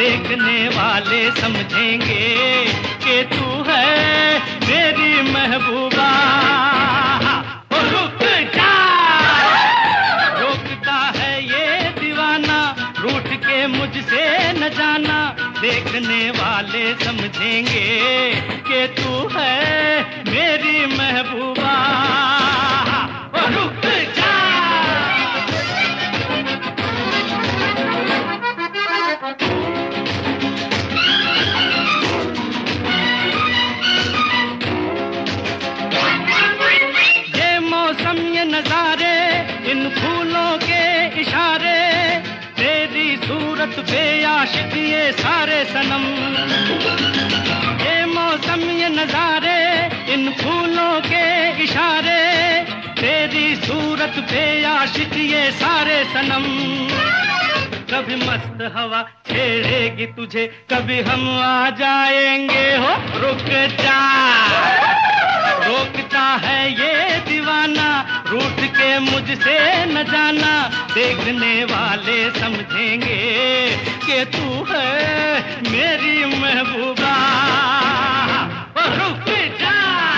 देखने वाले समझेंगे कि तू है मेरी महबूबा। ओ रुक जा, रोकता है ये दीवाना, रूठ के मुझसे न जाना, देखने वाले समझेंगे कि तू है मेरी महबूबा। ओ रुक जा। ये मौसम ये नजारे, इन फूलों के इशारे, तेरी सूरत पे आशिक ये सारे सनम। ये मौसम ये नजारे, इन फूलों के इशारे, तेरी सूरत पे आशिक ये सारे सनम। कभी मस्त हवा छेड़ेगी तुझे, कभी हम आ जाएंगे। हो रुक जा, रोकता है ये दीवाना, रूठ के मुझसे न जाना, देखने वाले समझेंगे कि तू है मेरी महबूबा। ओ रुक जा।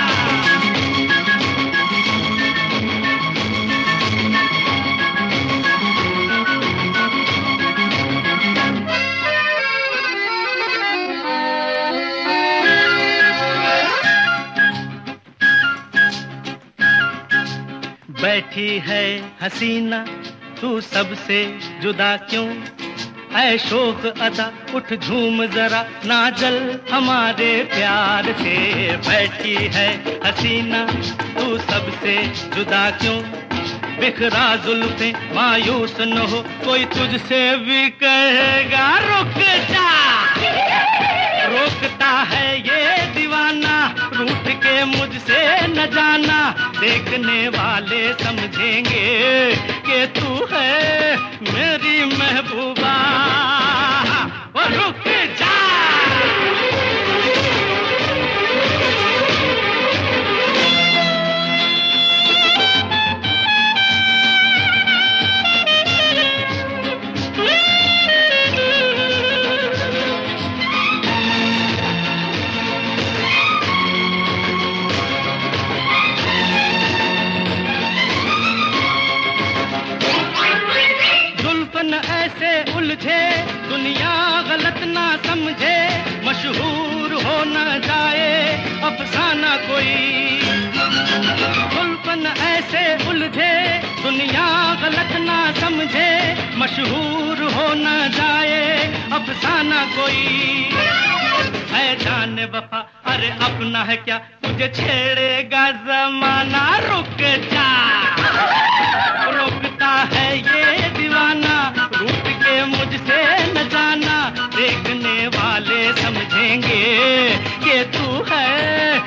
बैठी है हसीना तू सबसे जुदा क्यों, ऐ शोख अदा उठ झूम जरा ना जल हमारे प्यार से। बैठी है हसीना तू सबसे जुदा क्यों, बिखरा जुल्फे मायूस न हो, कोई तुझसे भी कहेगा रुक जा। रोकता है ये दीवाना, रूठ के मुझसे न जाना, देखने वाले समझेंगे कि तू है मेरी महबूबा। ओ रुक जा। ऐसे उलझे दुनिया गलत ना समझे, मशहूर हो न जाए अफसाना कोई। गुलपन ऐसे उलझे दुनिया गलत ना समझे, मशहूर हो न जाए अफसाना कोई। है जाने वफा अरे अपना है क्या, तुझे छेड़ेगा जमाना। रुक जा, रोकता है ये दीवाना, रूठ के मुझसे न जाना, देखने वाले समझेंगे कि तू है